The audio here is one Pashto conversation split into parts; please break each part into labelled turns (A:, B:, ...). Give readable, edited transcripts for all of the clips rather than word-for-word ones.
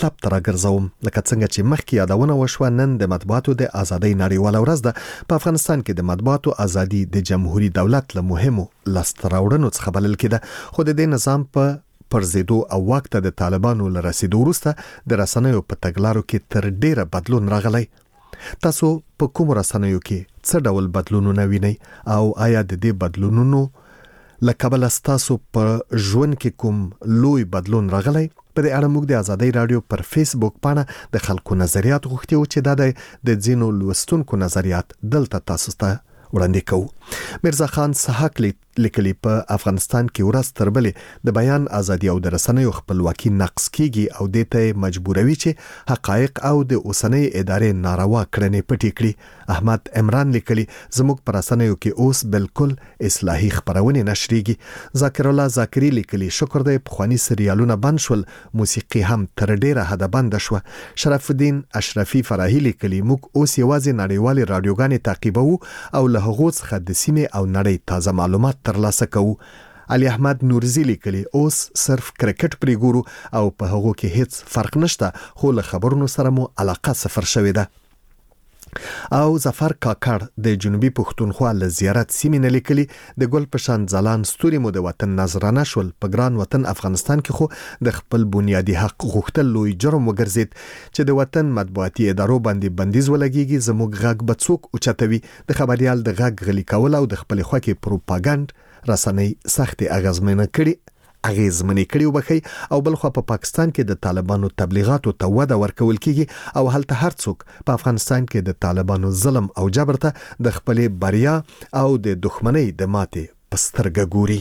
A: مطلب ته راګرځوم. لکه څنګه چې مخکې یادونه وشوه، نن د مطبوعاتو د ازادۍ نړیواله ورځ ده. په افغانستان کې د مطبوعاتو ازادي د جمهوریت دولت له مهمو لاسته راوړنو څخه بلل کېده، خو د دې نظام په پرزیدو او وخت د طالبانو له رسیدو وروسته د رسنیو په تګلارو کې تر ډیره بدلون راغلی. تاسو په کوم رسنیو کې څه ډول بدلونونه وینئ او آیا د دې بدلونونو له کبله ستاسو په ژوند کې کوم لوی بدلون راغلی؟ په دې اړه موږ د ازادۍ رادیو پر فیسبوک باندې د خلکو نظریات غوښتي و چې دا د ځینو لوستونکو نظریات دلته تاسو ته وړاندې کوو. میرزا خان سحق لیکلي په افغانستان کې ورځ تر بلې د بیان ازادي او د رسنیو خپلواکي نقص کیږي او د ته مجبوروي چې حقایق او د اوسنۍ ادارې ناروا کړنې پټې کړي. احمد عمران لیکلي زموږ پر رسنیو کې اوس بالکل اصلاحي خبرونه نشریږي. ذاکر الله ذاکری لیکلي شکر دی پخوانی سریالونه بند شول، موسیقي هم تر ډیره حد بند شوه. شرف الدین اشرفي فرحي لیکلي موږ اوس یوازې نړیوال رادیوګانې تعقیبو او له هغو څخه د سیمې او نړۍ تازه معلومات ترلاسه کوو. علي احمد نورزي لیکلي اوس صرف کرکټ پرې ګورو او په هغو کې هیڅ فرق نشته، خو له خبرونو سره مو علاقه صفر شوې ده. او ظفر کاکړ د جنوبي پښتونخوا له زیارت سیمې نه لیکلي د ګل پشان ځلان ستوري مو د وطن نظرانه شول. په ګران وطن افغانستان کې خو د خپل بنیادی حق غوښتل لوی جرم وګرځید چې د وطن مطبوعاتي ادارو باندې بندیز ولګیږي. زموږ غږ به څوک اوچتوي؟ د خبريال د غږ غلي کول او د خپل خوکي پروپاګاندا رسنۍ سخت اغیزمنې کړي وبخي. او بلخوا په پاکستان کې د طالبانو تبلیغاتو ته وده ورکول کیږي او هلته هر څوک په افغانستان کې د طالبانو ظلم او جبر ته د خپل بریا او د دښمنۍ د ماتې پسترګه ګوري.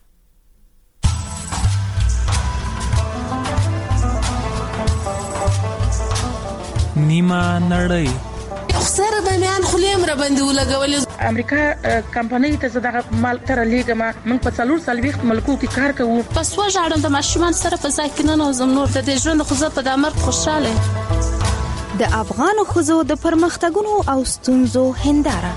B: نیمه نړۍ
C: سره د میان خلیم را باندې ولګول.
D: امریکا کمپنۍ ته زړه مال تر لیګما موږ په 440 ملکو کې کار کوو.
C: پس وژاړم د ماشومان سره په ځای کې نه نوزم نور د ژوند خو زه په دمر خوشاله.
E: د افغان خزو د پرمختګونو او ستونزو هنداره.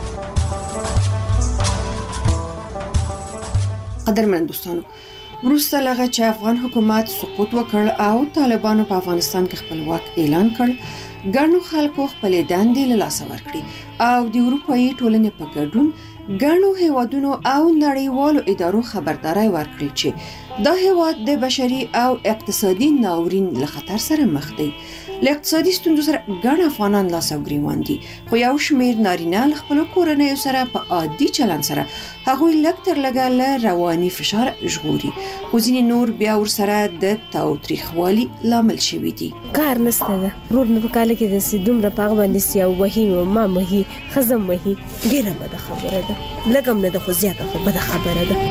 F: قدرمن دوستانو، وروسته لغه چې افغان حکومت سقوط وکړ او طالبانو په افغانستان کې خپلواک اعلان کړ، ګڼو خلکو خپل دندې له لاسه ورکړي او د اروپאי ټولنې په ګډون ګڼو هیوادونو او نړیوالو ادارو خبرداري ورکړي چې دا هیواد د بشري او اقتصادي ناورین له خطر سره مخ دی. له اقتصادي ستونزو سره ګڼ افغانان لاس او ګریوان دي، خو یو شمېر نارینه له خپل کورنۍ سره په عادي چلند سره هغوی لږ تر لږه له رواني فشار ژغوري، خو ځینې نور بیا ورسره د تاوتریخوالي لامل شوي دي.
G: کار نشته ده، رور نه پکاله کې د دومره پاغ باندې سیاو وهي او ما مهي خزم وهي ډیره بده خبره ده، لګم نه د خو زیاته خو بده خبره ده.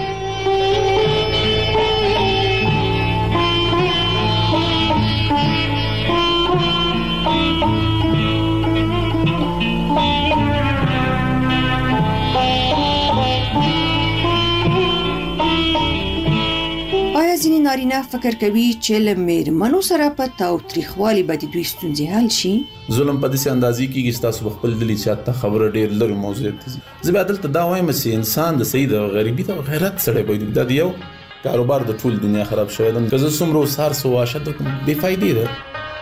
F: ځینې نارینه فکر کوي چې له میرمنو سره په تاوتریخوالي باندې دوی ستونزې حل شي.
H: ظلم په داسې اندازې کېږي چې تاسو خپل دلی چاته خبره ډېر لږ موضوع ته زه به دلته دا وایم چې انسان د سید او غریبي ته غیرت سره باید د یو کاروبار د ټول دنیا خراب شوی ده. که زه څومره سار سو واشه د بې فایدې ده.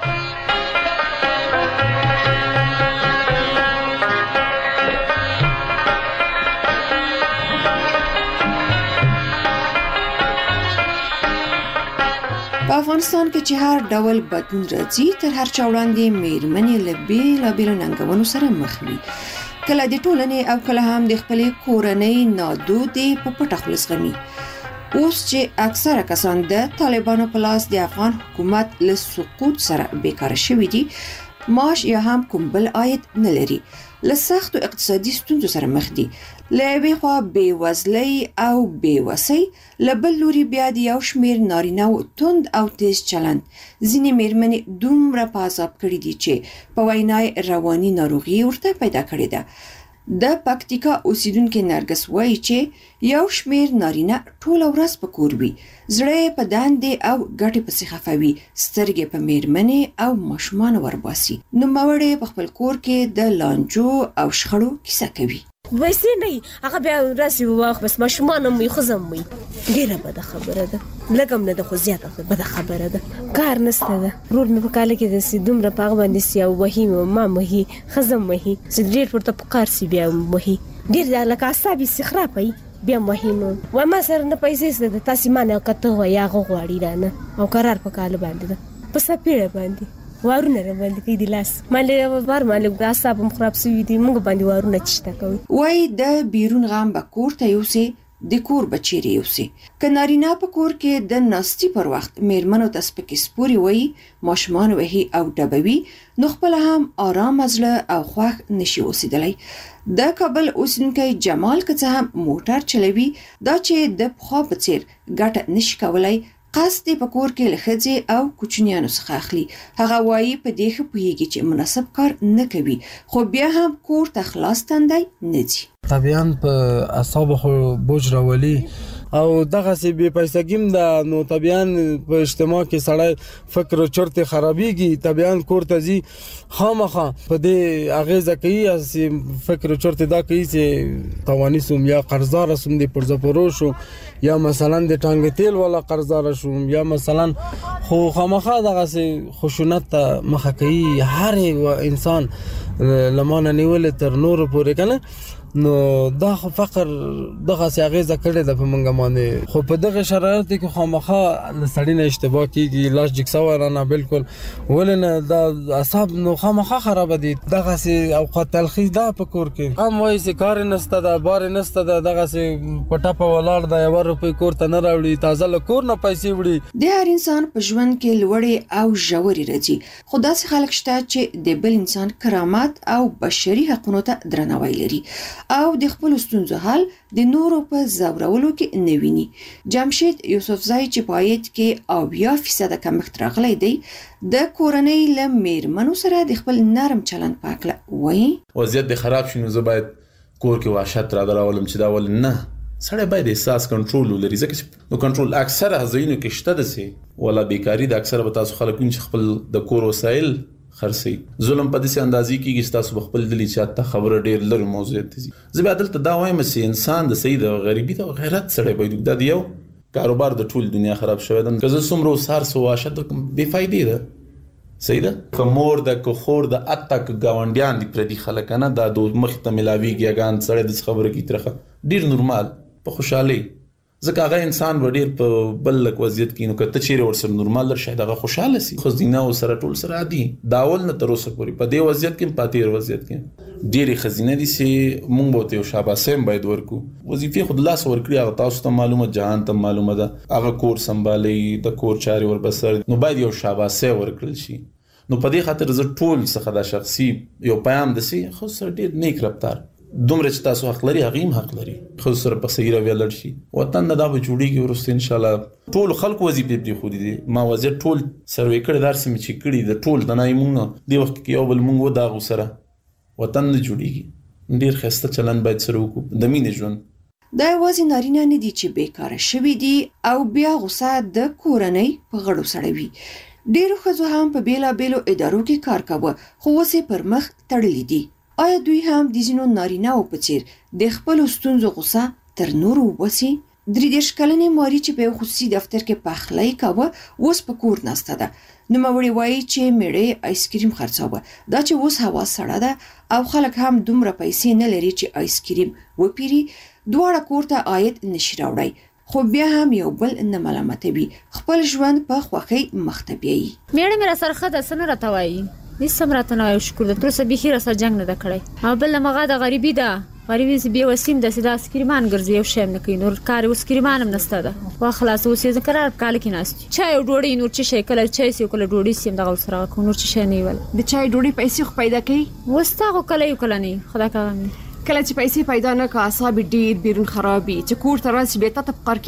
F: په افغانستان کې چې هر ډول بدلون راځي تر هر چا وړاندې میرمنې له بیلابیلو ننګونو سره مخ وي، کله د ټولنې او کله هم د خپلې کورنۍ نادودې په پټه خوله زغمي. اوس چې اکثره کسان د طالبانو په لاس د افغان حکومت له سقوط سره بیکاره شوي دي، معاش یا هم کوم بل عاید نه لري، له سختو اقتصادي ستونزو سره مخ دي، له یوې خوا بېوزلۍ او بېوسۍ، له بل لوري بیا د یو شمېر نارینه‌و توند او تیز چلند ځینې میرمنې دومره په عذاب کړي دي چې په وینا یې رواني ناروغي ورته پیدا کړې ده. د پکتیکا اوسیدونکو نرګس وایي چې یو شمېر نارینه ټوله ورځ په کور وي، زړه په دندې او ګټې پسې خفه وي، سترګې په میرمنې او ماشومان ورباسي. نوموړی په خپل کور کې د لانجو او شخړو کیسه کوي.
G: ویسې نه هغه بیا راسي واخ بس ماشومان هم خزم وي ډیره بده خبره ده لګم نه د خو زیاته بده خبره ده کار نشته ده رور مې په کال کې د سي دومره پاغ باندې سي او وهیم ما مهي خزم مهي سګریټ ورته پکار سي بیا مهي ډیر د لکه اعصاب استخراپي بیا مهینو و ما سره نه پیسې ست تاسو مانه کته ویا غوړی رانه او قرار په کال باندې ده په سپیړه باندې وارونه باندې کې د لاس مالې بار مالې اعصاب خراب سوي دي موږ باندې وارونه چشته کوي
F: وای د بیرون غام به کور ته یوسي د کور بچیری یوسي کنارینا په کور کې د ناستی پر وخت میرمنو ته سپکې سپوري وای ماشومان وهي او ډبوي نو خپل هم آرام ازله او خوښ نشي اوسېدلی د کابل اوسنکی جمال کڅه هم موټر چلوي دا چې د خو په څیر ګټه نشي کولای قصد په کور کې لخځي او کوچنیانو څخه اخلي هغه وایي په دې خپويږي چې مناسب کار نه کوي خو بیا هم کور ته خلاص تندای نه دي
I: طبيعاً په اعصاب خو بوج راولي او دغه سی به پیسګیم دا نو طبيعاً په اجتماع کې سړی فکر او چرته خرابيږي طبيعاً کور ته زی خامخه په دې اغیزه کوي اس فکر او چرته دا کوي چې توانی سوم یا قرضدار سوم دي پر زپورو شو یا مثلا د ټانګ تیل ولا قرضدار شوم یا مثلا خو خامخه دغه سی خشونت مخه کوي هر انسان لمانه نیول تر نور پورې کنه نو دا فقر دغه سیاغه کړي د پمنګ باندې خو په دغه شرایط کې خامخه لسړی نه اشتباه کیږي لاس جکسا ورانه بالکل ولنه دا اعصاب نو خامخه خراب دي دغه سي اوقات تلخیص دا په کور کې هم وایي چې کار نسته دا بار نسته دغه سي پټه په ولار دا 1 روپۍ کور ته نه راوړي تازه له کور نه پیسې وړي
F: د هر انسان په ژوند کې لوړې او ژورې راځي خو داسې خلک شته چې د بل انسان کرامت او بشري حقوقو ته درناوی لري او د خپل ستونزو حل د نورو په زورولو کې نه ویني جمشید یوسفزای چې پایت کې او 10% کمښت راغلی دی د کورنۍ له میرمنو سره د خپل نرم چلند پاکله وایي
H: وضعیت به خراب شي نو زه باید کور کې وحشت را دراولم چې دا ول نه سړی باید احساس کنټرول ولري ځکه چې نو کنټرول اکثره ځایونو کې شته دسي ولا بیکاری د اکثره به تاسو خلکو چې خپل د کور وسایل خرسي ظلم په دې اندازې کې چې تاسو خپل دلی چاته خبره ډیر لږ موضوع دي زه به عدالت دا وایم چې انسان د سید او غریبي ته غیرت سره باید د یو کاروبار د ټول دنیا خراب شوی ده که زه څومره سار سو واشه د بے فائدې ده سیده کومور د کوخور د اتک گاونډیان دي پر دې خلک نه د مخ ته ملاویږي غان سره د خبره کی ترخه ډیر نورمال په خوشحالي ځکه هغه انسان وړیر په بل لک وضعیت کې نو کته چیرې ورسره نورمال در شاید هغه خوشاله سي خو زینه او سره ټول سره عادي داول نه تر اوسه پورې په دې وضعیت کې پاتیر وضعیت کې ډېری خزینه دي چې مونږ به ته شاباسه باید ورکو وظیفه خود لاس ورکړي هغه تاسو ته معلومه جهان ته معلومه ده هغه کور سمبالي د کور چاري ور بسر نو باید یو شاباسه ورکړل شي نو په دې خاطر زه ټول څخه د شخصي یو پیغام دسي خو سره ډېر نیک رفتار دومره چې تاسو حق لري هغه حق لري خو سره په صحیح رویه لړ شي وطن دا به جوړیږي ورسته ان شاء الله ټول خلک وظیفه دي خو دي ما وزیر ټول سروې کړی درس می چې کړی د ټول د نایمونه دی وخت کې یو بل مونږ و دا غوسره وطن نه جوړیږي ډیر خسته چلن باید سره وکړو د مینې ژوند
F: دا یوازې نارینه نه دي چې بیکاره شوي دي او بیا غوسه د کورنۍ په غړو سړوي ډیرو ښځو هم په بیلابیلو ادارو کې کار کاوه خو اوس پر مخ تړلي دي آیا دوی هم د ځینو نارینه‌و په څیر د خپلو ستونزو غوسه تر نورو وباسي 33 کلنې ماري چې په خصوصي دفتر کې پخلی کاوه اوس په کور ناسته ده نوموړې وایي چې میړه آیسکریم خرڅاوه دا چې اوس هوا سړه ده او خلک هم دومره پیسې نه لري چې آیسکریم وپیري دواړه کور ته عاید نشي راوړی خو بیا هم یو بل نه ملامتوي خپل ژوند په خوښۍ مخ ته بیایي
J: میړه مې را سره خده سن راټوي هیڅ سمراته نه شکر د تر څه به خیره سره جنگ نه کړی او بل مغه د غریبي ده غریبي زی به وسیم د سیدا سکریمان ګرځي او شیم نه کوي نور کار اوس سکریمان هم نسته ده وا خلاص اوس یې قرار کال کې ناست چای او ډوډۍ نور چې شي کله چای سی کله ډوډۍ سیم دغه سره کو نور چې شي نه ول
F: د چای ډوډۍ پیسې خو پیدا کوي
J: وستا کله یو کله نه خدا کاغم
F: کله چې پیسې پیدا نه کا اعصاب ډیر بیرون خرابي چې کور ته راشي به ته کار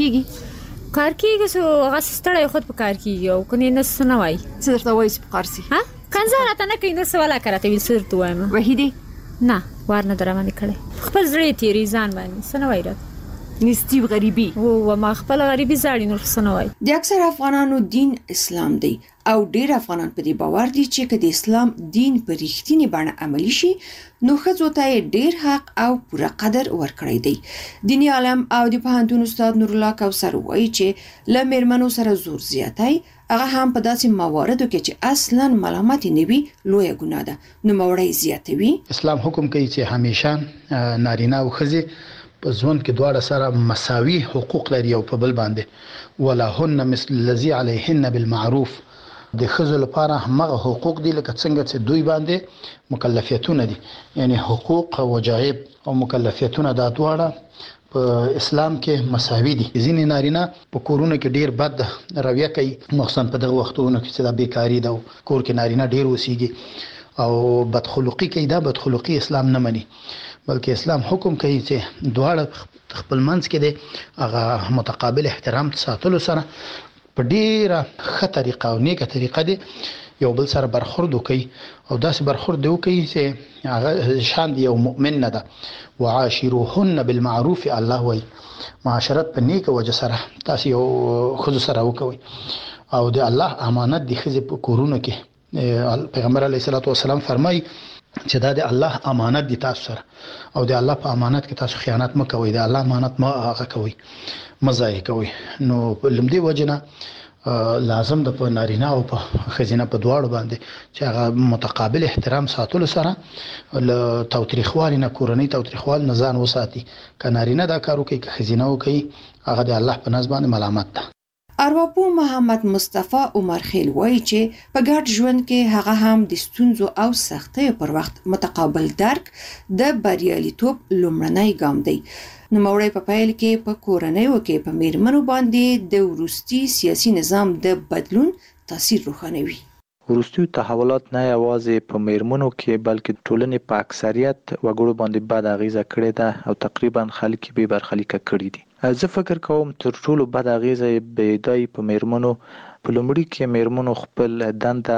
F: کیږي سو هغه ستړی خود په کار کیږي او کني نه سنوي
J: څه درته وایي په قرسي ها کنځاره نه کوي نو سواله کرته ویل سر تو وایم
F: وحیدی
J: نه ورنه درمانه کړي خپل زړه تیری ځان باندې سنوي راته نستی غریبي او ما خپل غریبي زاړی نور څه نه وای.
F: د اکثر افغانانو دین اسلام دی او ډیر افغانان په دې باور دي چې که د اسلام دین په رښتینی بڼه عملی شي نو ښځو ته ډیر حق او پوره قدر ورکړی دی. دینی عالم او د پوهنتون استاد نور الله کوثر وایي چې له میرمنو سره زور زیاتی هغه هم په داسې مواردو کې چې اصلا ملامت نه وي لویه ګناه ده، نو موړی زیاتوي.
K: اسلام حکم کوي چې همیشه نارینه او ښځې په ژوند کې دواړه سره مساوي حقوق لري او په بل باندې ولهن مثل الذي عليهن بالمعروف. د ښځو لپاره همغه حقوق دي لکه څنګه چې دوی باندې مکلفیتونه دي، یعنی حقوق او واجب او مکلفیتونه دا دواړه په اسلام کې مساوي دي. ځینې نارینه په کورونو کې ډیر بد رویه کوي، مخصوصا په دغه وختونو کې چې د بیکاری ده او کور کې نارینه ډیر اوسېږي او بدخلقي کوي. دا بدخلقي اسلام نه مني، بلکې اسلام حکم کوي چې دواړه خپل منځ کې د هغه متقابل احترام ساتلو سره په ډیره ښه طریقه او نیکه طریقه دی یو بل سره برخورد وکړي او داسې برخورد وکړي چې هغه شان دی یو مؤمن نه ده. وعاشروهن بالمعروف، الله وایي معاشرت په نیکه وجه سره تاسو یو ښځو سره وکوئ او د الله امانت د ښځې په کورونو کې پیغمبر علیه الصلاۃ والسلام فرمایي چې دا د الله امانت دي تاسو سره او د الله په امانت کې تاسو خیانت مه کوئ، د الله امانت مه هغه کوئ، مه ضایع کوئ. نو لمدې وجنه لازم د په نارینه او په ښځینه په دواړو باندې چې هغه متقابل احترام ساتلو سره له تاوتریخوالي نه کورنۍ تاوتریخوال نه ځان وساتي. که نارینه دا کار وکړي که ښځینه وکړي هغه د الله په نزد باندې ملامت ده.
F: ارواپوه محمد مصطفی عمر خیل وایي چې په ګډ ژوند کې هغه هم د ستونزو او سختیو پر وخت متقابل درک د بریالیتوب لومړنی ګام دی. نو موړی په پیل کې په کورنیو کې په میرمنو باندې د وروستي سیاسي نظام د بدلون تاثیر روښانوي.
L: وروستي تحولات نه یوازې په میرمنو کې بلکې ټولنې په اکثریت وګړو باندې بد اغیزه کړې ده او تقریبا خلک به برخلیکه کړي دي. زه فکر کوم تر ټولو بد اغیزه به دی په میرمنو په لومړي کې میرمنو خپل دنده